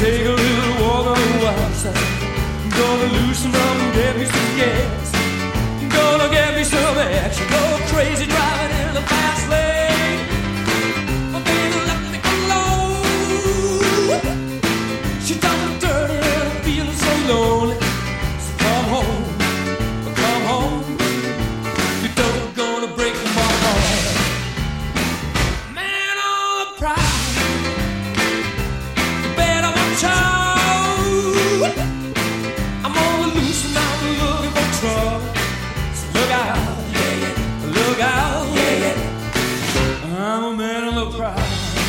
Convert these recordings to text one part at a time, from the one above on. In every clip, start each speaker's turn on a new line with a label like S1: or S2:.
S1: take a little walk on the wild side. Gonna loosen up and get me some gas. Gonna get me some action. Go crazy driving in the fast lane. My baby left me alone. She talking dirty and I'm feeling so lonely. So come home, come home. You don't gonna break my heart. Man on the prowl. You better watch out. I'm on the loose and I'm looking for trouble. So look out, look out. I'm a man on the prowl.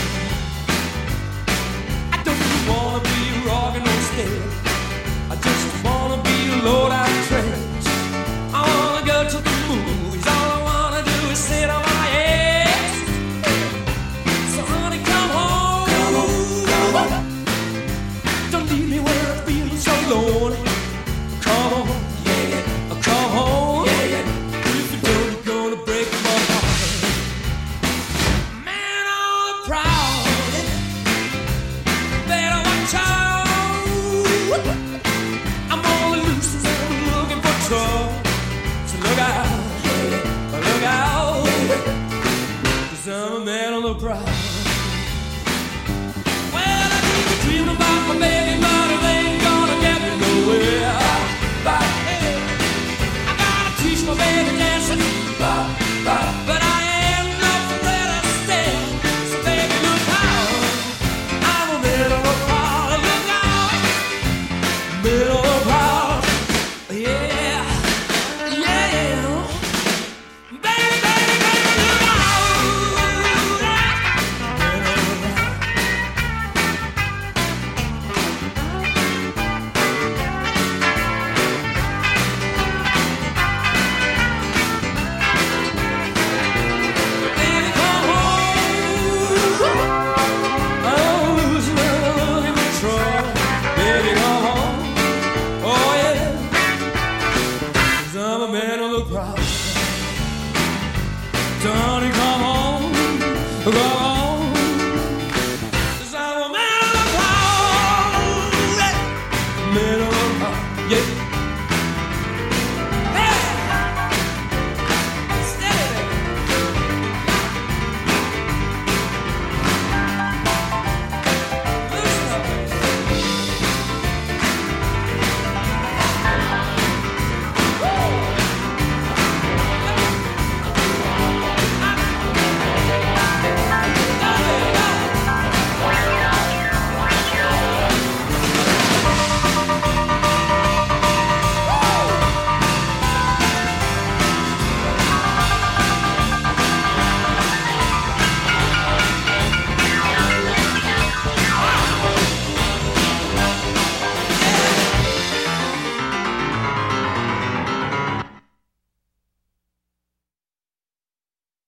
S1: I don't wanna be rockin' on stage. I just wanna be low down trash. I wanna go to the movies. All I wanna do is sit on my ass. So honey, come home, come on. Don't leave me where I'm feeling so lonely. Come on, come home. If you don't, you're gonna break my heart. Man on the prowl. Better watch out. I'm on the loose and I'm looking for trouble. So look out, look out. 'Cause I'm a man on the prowl. Well, I keep dreaming about my baby, but it ain't gonna get me nowhere. But hey, I gotta teach my baby dancing. But I ain't nothing better still. So baby, look out. I'm a man on the prowl. Look out. Man on the prowl. Yeah. Baby, baby, baby, look out. Baby, come home. I'm losing and I'm looking for trouble. Baby, come home. Oh yeah. 'Cause I'm a man on the prowl. Johnny, come home. Come on.